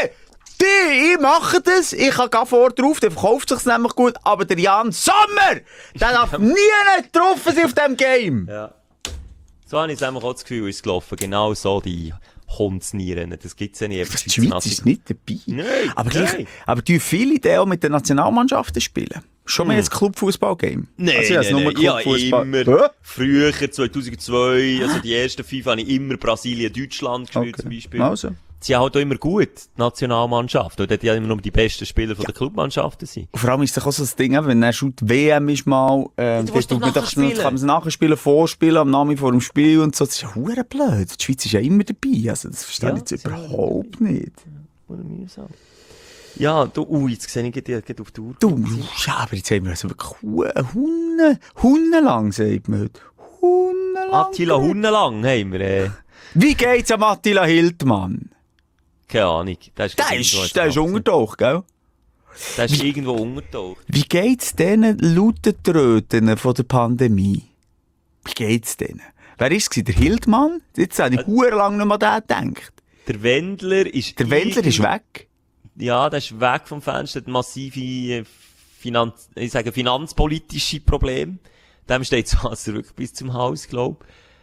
Ich mache das, ich kann gar vor drauf, der verkauft sich's nämlich gut, aber der Jan Sommer, der darf nie getroffen sein auf diesem Game. Ja. So habe ich auch das Gefühl, ist gelaufen. Genau so, die Hundsnieren. Das gibt's ja nicht. Die Schweiz ist nicht dabei. Nein. Aber die viele, die auch mit den Nationalmannschaften spielen. Schon mehr ein Clubfußball-Game? Nein, also, ich nein, ja, immer. Hä? Früher, 2002, also die ersten 5 habe ich immer Brasilien-Deutschland gespielt, zum Beispiel. Also. Sie haben halt auch immer gut, die Nationalmannschaft. Und dort ja immer nur die besten Spieler von der Clubmannschaften sind. Und vor allem ist es auch so das Ding, wenn er schon die WM ist mal, du willst doch nachspielen. kann man es nachspielen, vorspielen, am Namen vor dem Spiel und so. Das ist ja verdammt blöd. Die Schweiz ist ja immer dabei. Also, das verstehe ich jetzt überhaupt nicht. Oder mühsam. Ja, du, jetzt sehe ich geht auf die Uhr. Du, ja, aber jetzt haben wir also wirklich Hundenlang, sagt man heute. Hundenlang. Attila Hunnelang haben wir. Wie geht's am Attila Hildmann? Keine Ahnung. Der ist untertaucht, gell? Der ist irgendwo untertaucht. Wie geht's diesen Lautentröten von der Pandemie? Wie geht's denen? Wer war es? Der Hildmann? Jetzt habe ich lang nicht mehr an den gedacht. Der Wendler ist ist weg. Ja, der ist weg vom Fenster. Hat massive finanzpolitische Probleme. Dem steht so zurück bis zum Haus, glaub.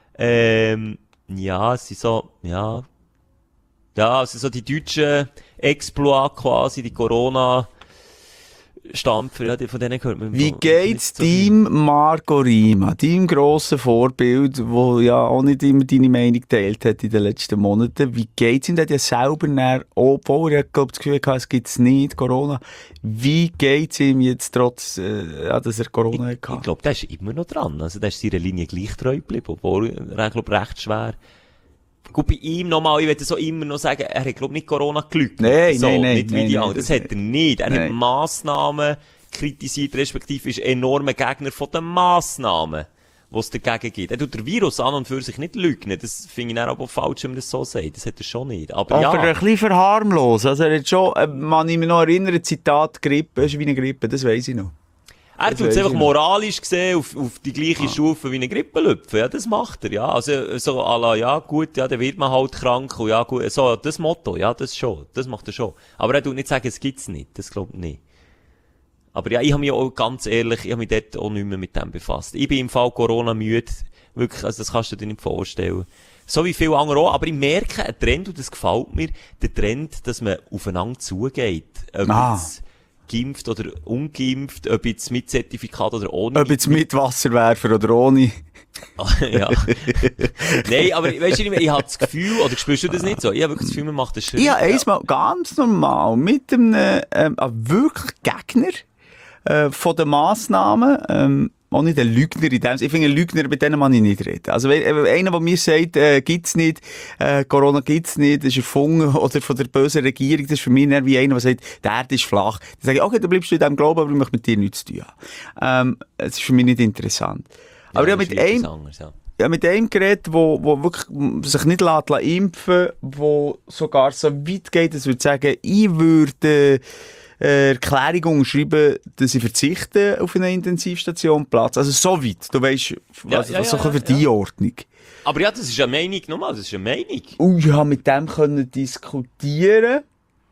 Ja, es sind so, ja, es sind so die deutschen Exploits quasi, die Corona-Stampfer, ja, von denen hört man. Wie geht's deinem Marco Rima, deinem grossen Vorbild, wo ja auch nicht immer deine Meinung geteilt hat in den letzten Monaten? Wie geht's ihm? Der hat ja selber obwohl er, glaub, das Gefühl hatte, es gibt's nicht, Corona. Wie geht's ihm jetzt trotz, dass er Corona hatte? Ich glaube, der ist immer noch dran. Also, der ist seiner Linie gleich treu geblieben, obwohl, ich glaube, recht schwer. Gut, bei ihm nochmal, ich würde so immer noch sagen, er hat, glaube ich, nicht Corona geleugnet. Nein, so, nein, nicht wie die anderen. Das hat er nicht. Er Nein. hat Massnahmen kritisiert, respektive ist enormer Gegner von den Massnahmen, die es dagegen gibt. Er tut den Virus an und für sich nicht leugnen. Das finde ich dann aber falsch, wenn man das so sagt. Das hat er schon nicht. Aber ja. ein bisschen verharmlos. Also er hat schon, man ich mich noch erinnern, Zitat, Grippe, ist wie eine Grippe, das weiss ich noch. Er tut es einfach moralisch gesehen auf die gleiche Stufe wie eine Grippelüpfe. Ja, das macht er, ja. Also, so, à la, ja, gut, ja, dann wird man halt krank und ja, gut, so, das Motto, ja, das schon. Das macht er schon. Aber er tut nicht sagen, es gibt's nicht. Das glaubt ich nicht. Aber ja, ich habe mich auch, ganz ehrlich, ich habe mich dort auch nicht mehr mit dem befasst. Ich bin im Fall Corona müde. Wirklich, also, das kannst du dir nicht vorstellen. So wie viele andere auch. Aber ich merke einen Trend, und das gefällt mir, der Trend, dass man aufeinander zugeht. Geimpft oder ungeimpft, ob jetzt mit Zertifikat oder ohne. Ob jetzt mit Wasserwerfer oder ohne. Ja. Nein, aber weißt du, ich habe das Gefühl, oder spürst du das nicht so? Ich habe wirklich das Gefühl, man macht das Schritt. Ja, einmal ganz normal mit einem wirklich Gegner von den Massnahmen. Auch nicht ein Lügner in dem. Ich finde, ein Lügner, mit denen kann ich nicht reden. Also, einer, der mir sagt, gibt's nicht, Corona gibt's nicht, ist erfunden, oder von der bösen Regierung, das ist für mich eher wie einer, der sagt, die Erde ist flach. Dann sage ich, okay, dann bleibst du in diesem Glauben, aber ich möchte mit dir nichts zu tun haben. Das ist für mich nicht interessant. Ja, aber ich habe mit einem geredet, wo wirklich sich nicht impfen lässt, wo sogar so weit geht, dass würde sagen, ich würde, Erklärung unterschreiben, dass ich verzichte auf eine Intensivstation Platz. Also so weit. Du weißt, so für die Ordnung. Aber ja, das ist eine Meinung, nochmal, das ist eine Meinung. Und ich habe mit dem können diskutieren.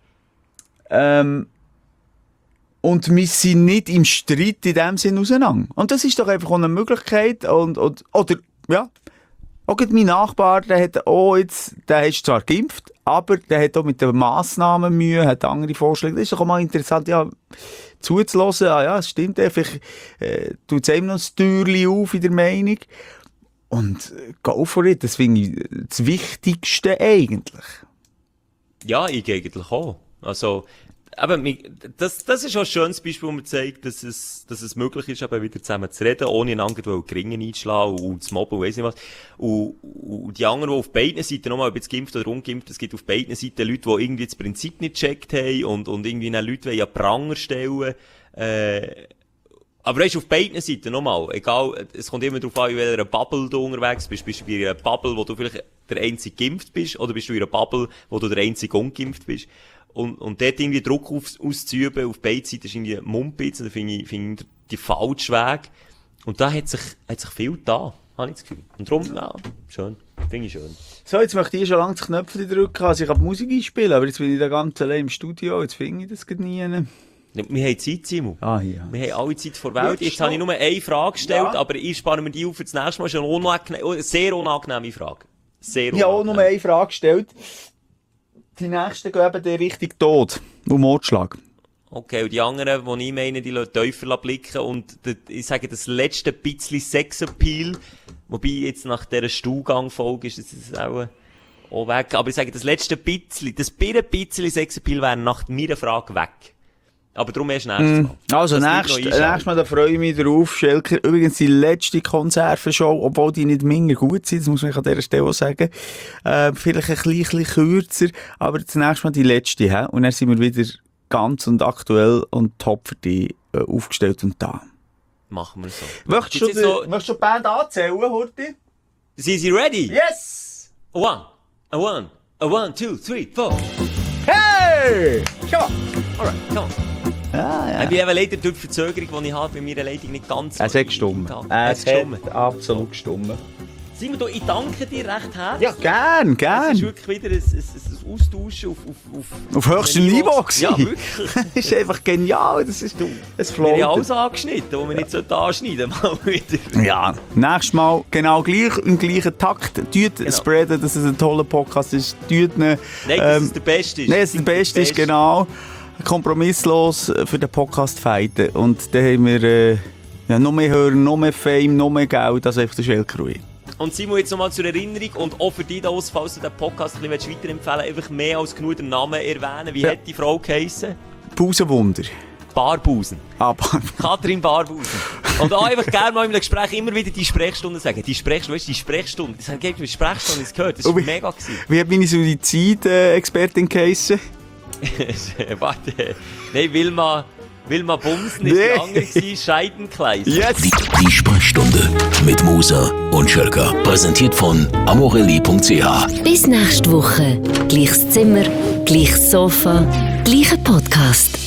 Und wir sind nicht im Streit in dem Sinn auseinander. Und das ist doch einfach eine Möglichkeit. Oder, ja. Auch mein Nachbar, der ist zwar geimpft, aber der hat auch mit den Massnahmen Mühe, hat andere Vorschläge. Das ist doch auch mal interessant, ja, zuzulassen. Ah, ja, es stimmt, vielleicht tut es einem noch das Türchen auf in der Meinung. Und go for it, das finde ich das Wichtigste eigentlich. Ja, ich eigentlich auch. Also, aber das ist auch ein schönes Beispiel, wo man zeigt, dass es möglich ist, eben wieder zusammen zu reden, ohne einander Gringen einzuschlagen und zu mobben und weiss nicht was. Und die anderen, die auf beiden Seiten, nochmal, ob jetzt geimpft oder ungeimpft, es gibt auf beiden Seiten Leute, die irgendwie das Prinzip nicht gecheckt haben und irgendwie Leute wollen an Pranger stellen. Aber weißt du, auf beiden Seiten nochmal, egal, es kommt immer darauf an, in welcher Bubble du unterwegs bist. Bist du in einer Bubble, wo du vielleicht der einzige geimpft bist, oder bist du in einer Bubble, wo du der einzige ungeimpft bist? Und dort irgendwie Druck auszuüben auf beiden Seiten ist irgendwie Mumpitz, und da finde ich die falsche Weg. Und da hat sich viel da, habe ich das Gefühl. Und darum, ja, schön. Finde ich schön. So, jetzt möchte ich schon lange die Knöpfe drücken, also ich kann die Musik einspielen, aber jetzt bin ich da ganz allein im Studio, jetzt finde ich das nie. Wir haben Zeit, Simon. Ah, ja. Wir haben alle Zeit vor Welt. Jetzt habe ich nur eine Frage gestellt, aber ich spare mir die auf für das nächste Mal. Das ist eine sehr unangenehme Frage. Sehr unangenehm. Ich habe auch nur eine Frage gestellt. Die nächsten gehen eben in Richtung Tod und Mordschlag. Okay, und die anderen, die ich meine, die lassen tiefer blicken und ich sage, das letzte bisschen Sexappeal, wobei jetzt nach dieser Stuhlgang-Folge ist es auch weg, aber ich sage, das letzte bisschen, das bisschen Sexappeal wäre nach meiner Frage weg. Aber darum erst nächstes Mal. Also nächstes Mal, da freue ich mich drauf, Schelker. Übrigens die letzte Konservenshow, obwohl die nicht minder gut sind, das muss man an dieser Stelle auch sagen. Vielleicht ein bisschen kürzer, aber das nächste Mal die letzte. He? Und dann sind wir wieder ganz und aktuell und top für dich aufgestellt und da. Machen wir so. Möchtest du die Band anzählen, Horti? Sind Sie ready? Yes! A one, 2, 3, 4. Hey! Come on! Alright, come on. Ja. Ich bin eben leider durch die Verzögerung, die ich habe, bei meiner Leitung nicht ganz... Es hat gestummt. Es hat absolut gestummt. Simon, ich danke dir recht herzlich. Ja, gern. Es ist wirklich wieder ein Austauschen auf höchstem Niveau gewesen. Ja, wirklich. Das ist einfach genial. Das ist es wir haben alles angeschnitten, was wir nicht anschneiden mal wieder. Ja, nächstes Mal genau gleich, im gleichen Takt. Spreaden, dass es ein toller Podcast ist. Nein, dass es der Beste ist. Nein, dass es der Beste ist, genau. Kompromisslos für den Podcast fighten. Und dann haben wir noch mehr Hörer, noch mehr Fame, noch mehr Geld als einfach der Schelker. Und Simon, jetzt nochmal zur Erinnerung und auch für dich, falls du den Podcast ein bisschen weiterempfehlen willst, einfach mehr als genug den Namen erwähnen. Wie hat die Frau geheissen? Pausenwunder. Barbusen. Katrin Barbusen. Und auch einfach gerne mal in einem Gespräch immer wieder die Sprechstunde sagen. Die Sprechstunde, weißt du, die Sprechstunde. Das habe ich Sprechstunde gehört. Das war mega gewesen. Wie hat meine Suizid-Expertin geheissen? Warte. Nein, Wilma Bumsen ist die andere gewesen, Scheidenkleid. Yes! Die Sprechstunde mit Musa und Schelker. Präsentiert von amorelli.ch. Bis nächste Woche. Gleiches Zimmer, gleiches Sofa, gleicher Podcast.